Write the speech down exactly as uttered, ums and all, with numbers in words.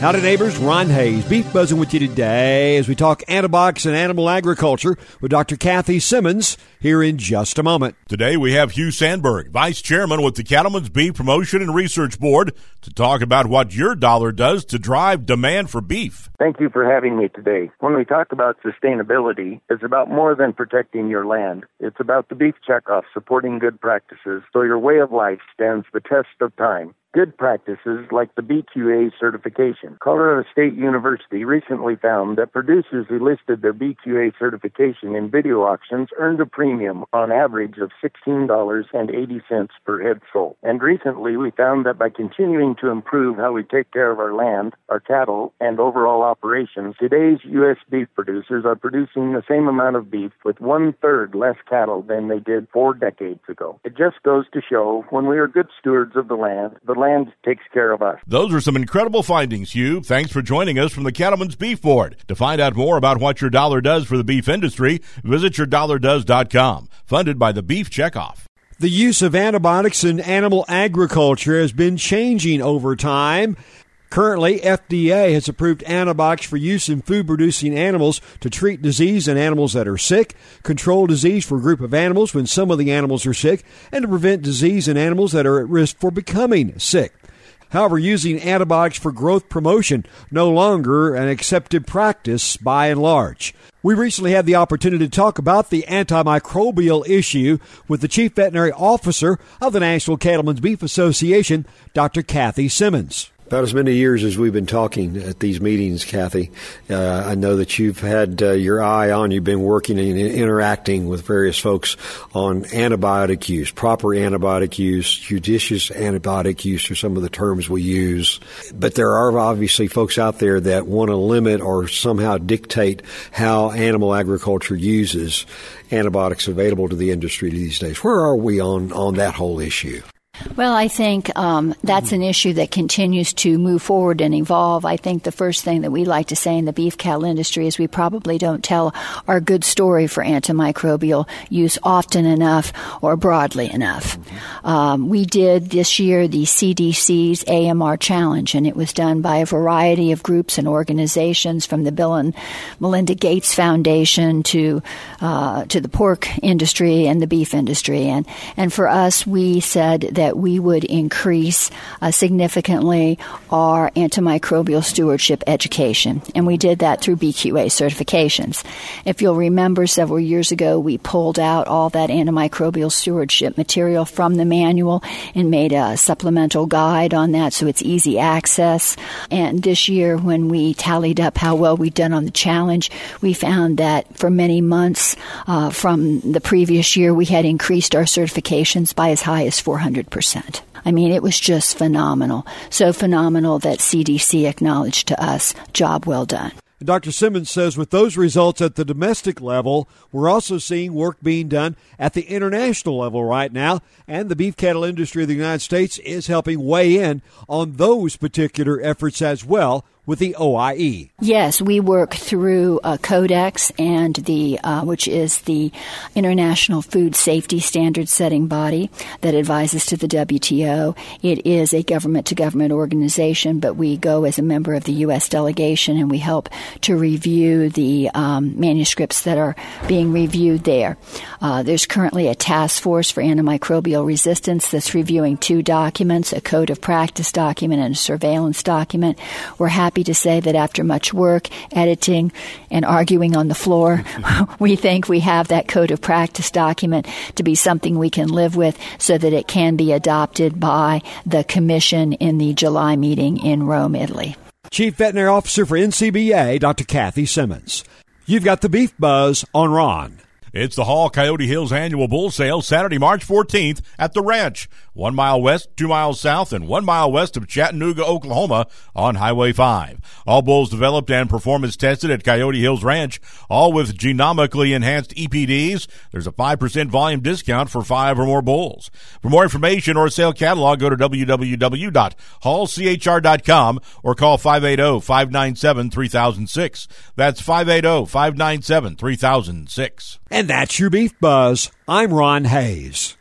Howdy neighbors, Ron Hayes, Beef Buzzing with you today as we talk antibiotics and animal agriculture with Doctor Kathy Simmons here in just a moment. Today we have Hugh Sandberg, Vice Chairman with the Cattlemen's Beef Promotion and Research Board, to talk about what your dollar does to drive demand for beef. Thank you for having me today. When we talk about sustainability, it's about more than protecting your land. It's about the beef checkoff, supporting good practices so your way of life stands the test of time. Good practices like the B Q A certification. Colorado State University recently found that producers who listed their B Q A certification in video auctions earned a premium on average of sixteen dollars and eighty cents per head sold. And recently we found that by continuing to improve how we take care of our land, our cattle, and overall operations, today's U S beef producers are producing the same amount of beef with one-third less cattle than they did four decades ago. It just goes to show when we are good stewards of the land, the land takes care of us. Those are some incredible findings, Hugh. Thanks for joining us from the Cattlemen's Beef Board. To find out more about what your dollar does for the beef industry, visit your dollar does dot com. Funded by the Beef Checkoff. The use of antibiotics in animal agriculture has been changing over time. Currently, F D A has approved antibiotics for use in food-producing animals to treat disease in animals that are sick, control disease for a group of animals when some of the animals are sick, and to prevent disease in animals that are at risk for becoming sick. However, using antibiotics for growth promotion no longer an accepted practice by and large. We recently had the opportunity to talk about the antimicrobial issue with the Chief Veterinary Officer of the National Cattlemen's Beef Association, Doctor Kathy Simmons. About as many years as we've been talking at these meetings, Kathy, uh, I know that you've had uh, your eye on, you've been working and interacting with various folks on antibiotic use, proper antibiotic use, judicious antibiotic use are some of the terms we use. But there are obviously folks out there that want to limit or somehow dictate how animal agriculture uses antibiotics available to the industry these days. Where are we on, on that whole issue? Well, I think um, that's an issue that continues to move forward and evolve. I think the first thing that we like to say in the beef cattle industry is we probably don't tell our good story for antimicrobial use often enough or broadly enough. Um, we did this year the C D C's A M R Challenge, and it was done by a variety of groups and organizations, from the Bill and Melinda Gates Foundation to uh, to the pork industry and the beef industry. And, and for us, we said that we would increase uh, significantly our antimicrobial stewardship education. And we did that through B Q A certifications. If you'll remember, several years ago, we pulled out all that antimicrobial stewardship material from the manual and made a supplemental guide on that so it's easy access. And this year, when we tallied up how well we'd done on the challenge, we found that for many months uh, from the previous year, we had increased our certifications by as high as four hundred percent. I mean, it was just phenomenal. So phenomenal that C D C acknowledged to us, job well done. Doctor Simmons says with those results at the domestic level, we're also seeing work being done at the international level right now, and the beef cattle industry of the United States is helping weigh in on those particular efforts as well with the O I E. Yes, we work through uh, Codex, and the uh, which is the International Food Safety Standard Setting Body that advises to the W T O. It is a government-to-government organization, but we go as a member of the U S delegation, and we help to review the um, manuscripts that are being reviewed there. Uh, there's currently a task force for antimicrobial resistance that's reviewing two documents, a code of practice document and a surveillance document. We're happy to say that after much work, editing, and arguing on the floor, we think we have that code of practice document to be something we can live with so that it can be adopted by the Commission in the July meeting in Rome, Italy. Chief Veterinary Officer for N C B A, Doctor Kathy Simmons. You've got the Beef Buzz on Ron. It's the Hall Coyote Hills Annual Bull Sale, Saturday, March fourteenth at the Ranch. One mile west, two miles south, and one mile west of Chattanooga, Oklahoma on Highway five. All bulls developed and performance tested at Coyote Hills Ranch, all with genomically enhanced E P Ds. There's a five percent volume discount for five or more bulls. For more information or sale catalog, go to w w w dot hall c h r dot com or call five eight zero, five nine seven, three thousand six. That's five eight zero, five nine seven, three thousand six. And that's your Beef Buzz. I'm Ron Hayes.